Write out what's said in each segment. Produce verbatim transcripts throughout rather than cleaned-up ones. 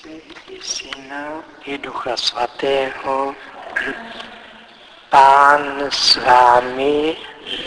Otce i Syna i Ducha Svatého. Pán s vámi.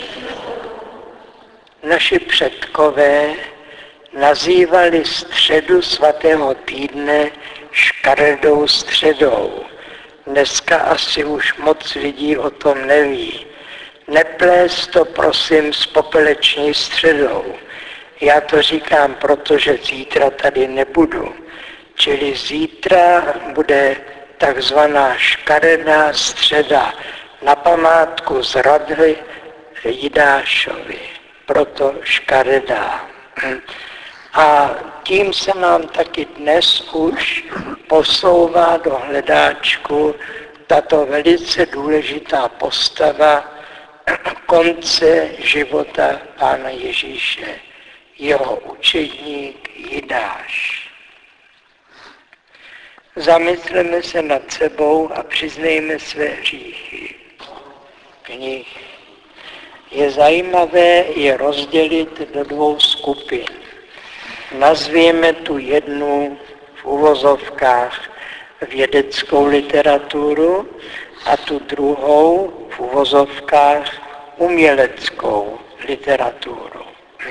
Naši předkové nazývali středu svatého týdne škaredou středou. Dneska asi už moc lidí o tom neví. Neplést to prosím s popeleční středou. Já to říkám, protože zítra tady nebudu. Čili zítra bude takzvaná škaredá středa na památku z Radly Jidášovi. Proto škaredá. A tím se nám taky dnes už posouvá do hledáčku tato velice důležitá postava konce života Pána Ježíše, jeho učedník Jidáš. Zamysleme se nad sebou a přiznejme své hříchy. Knih. Je zajímavé je rozdělit do dvou skupin. Nazvěme tu jednu v uvozovkách vědeckou literaturu a tu druhou v uvozovkách uměleckou literaturu.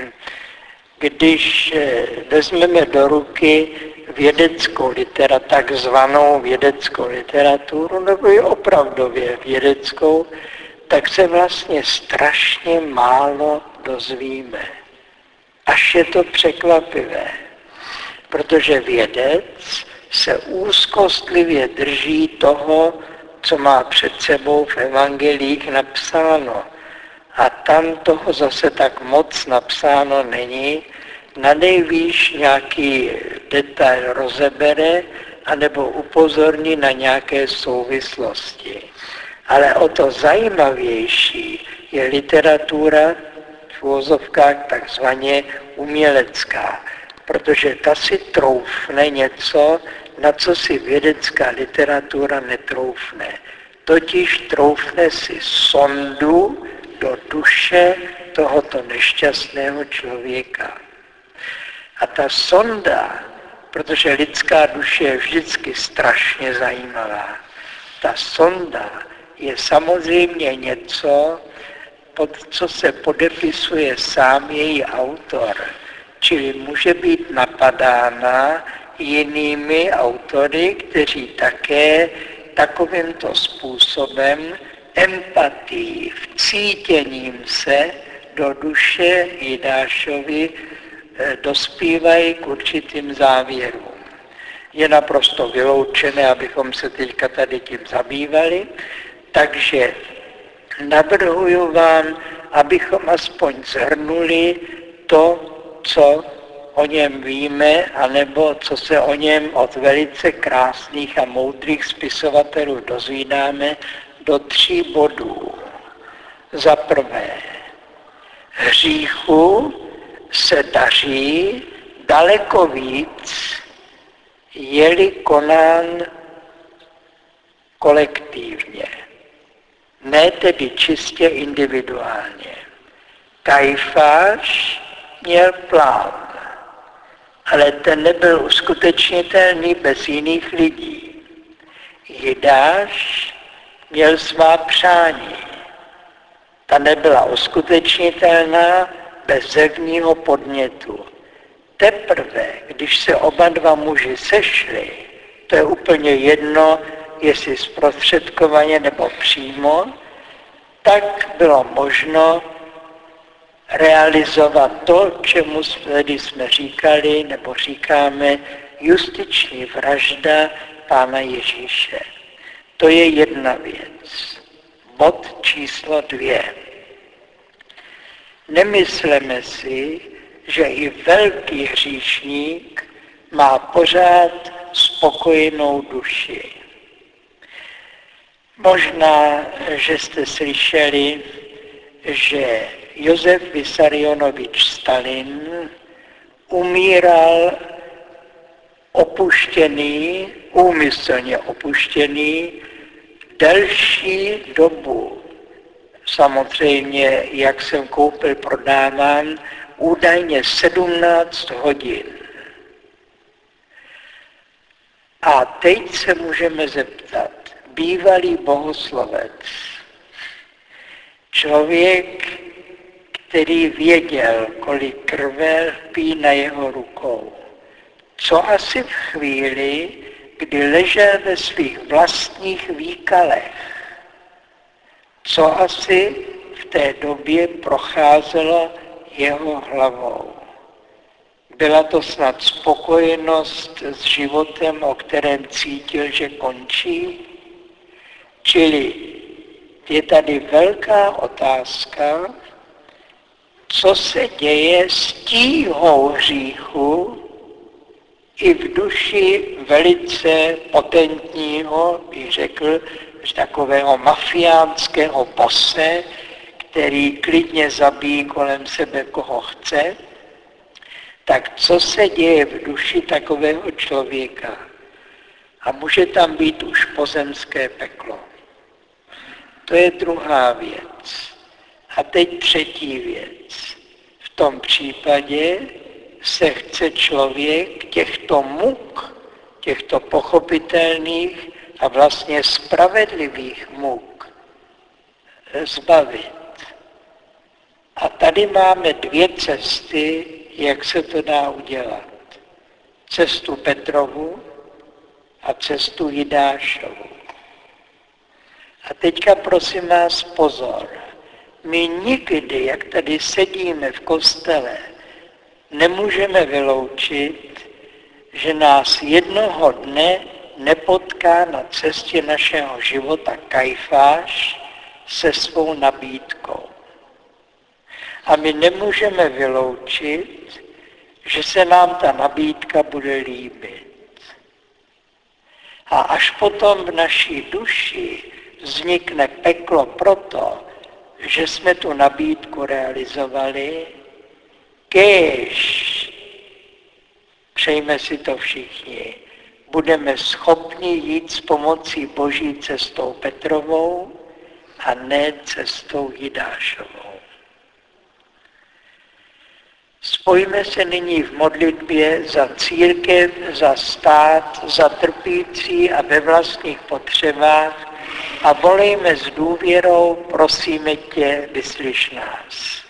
Když vezmeme do ruky vědeckou literaturu, takzvanou vědeckou literaturu, nebo i opravdově vědeckou, tak se vlastně strašně málo dozvíme. Až je to překvapivé, protože vědec se úzkostlivě drží toho, co má před sebou v evangelích napsáno. A tam toho zase tak moc napsáno není, na nejvýš nějaký detail rozebere, anebo upozorní na nějaké souvislosti. Ale o to zajímavější je literatura v uvozovkách takzvaně umělecká, protože ta si troufne něco, na co si vědecká literatura netroufne. Totiž troufne si sondu do duše tohoto nešťastného člověka. A ta sonda, protože lidská duše je vždycky strašně zajímavá, ta sonda je samozřejmě něco, pod co se podepisuje sám její autor, čili může být napadána jinými autory, kteří také takovýmto způsobem empatii, vcítěním se do duše Jidášovi dospívají k určitým závěrům. Je naprosto vyloučené, abychom se teďka tady tím zabývali, takže navrhuju vám, abychom aspoň shrnuli to, co o něm víme, anebo co se o něm od velice krásných a moudrých spisovatelů dozvídáme, do tří bodů. Za prvé, hříchu se daří daleko víc, je-li konán kolektivně, ne tedy čistě individuálně. Kajfáš měl plán, ale ten nebyl uskutečnitelný bez jiných lidí. Jidáš měl svá přání. Ta nebyla uskutečnitelná bez zevního podnětu. Teprve, když se oba dva muži sešli, to je úplně jedno, jestli zprostředkovaně nebo přímo, tak bylo možno realizovat to, čemu tady jsme říkali, nebo říkáme, justiční vražda Pána Ježíše. To je jedna věc. Bod číslo dvě. Nemysleme si, že i velký hříšník má pořád spokojenou duši. Možná, že jste slyšeli, že Josef Vissarionovič Stalin umíral opuštěný, úmyslně opuštěný, delší dobu. Samozřejmě, jak jsem koupil, prodávám, údajně sedmnáct hodin. A teď se můžeme zeptat, bývalý bohoslovec, člověk, který věděl, kolik krve lpí na jeho rukou, co asi v chvíli, kdy ležel ve svých vlastních výkalech, co asi v té době procházelo jeho hlavou. Byla to snad spokojenost s životem, o kterém cítil, že končí? Čili je tady velká otázka, co se děje s tíhou hříchu i v duši velice potentního, bych řekl, takového mafiánského bose, který klidně zabíjí kolem sebe, koho chce, tak co se děje v duši takového člověka? A může tam být už pozemské peklo. To je druhá věc. A teď třetí věc. V tom případě se chce člověk těchto muk, těchto pochopitelných a vlastně spravedlivých muk zbavit. A tady máme dvě cesty, jak se to dá udělat. Cestu Petrovu a cestu Jidášovu. A teďka prosím vás pozor. My nikdy, jak tady sedíme v kostele, nemůžeme vyloučit, že nás jednoho dne nepotká na cestě našeho života Kajfáš se svou nabídkou. A my nemůžeme vyloučit, že se nám ta nabídka bude líbit. A až potom v naší duši vznikne peklo proto, že jsme tu nabídku realizovali, kéž, přejme si to všichni, budeme schopni jít s pomocí Boží cestou Petrovou a ne cestou Jidášovou. Spojíme se nyní v modlitbě za církev, za stát, za trpící a ve vlastních potřebách a volejme s důvěrou, prosíme tě, vyslyš nás.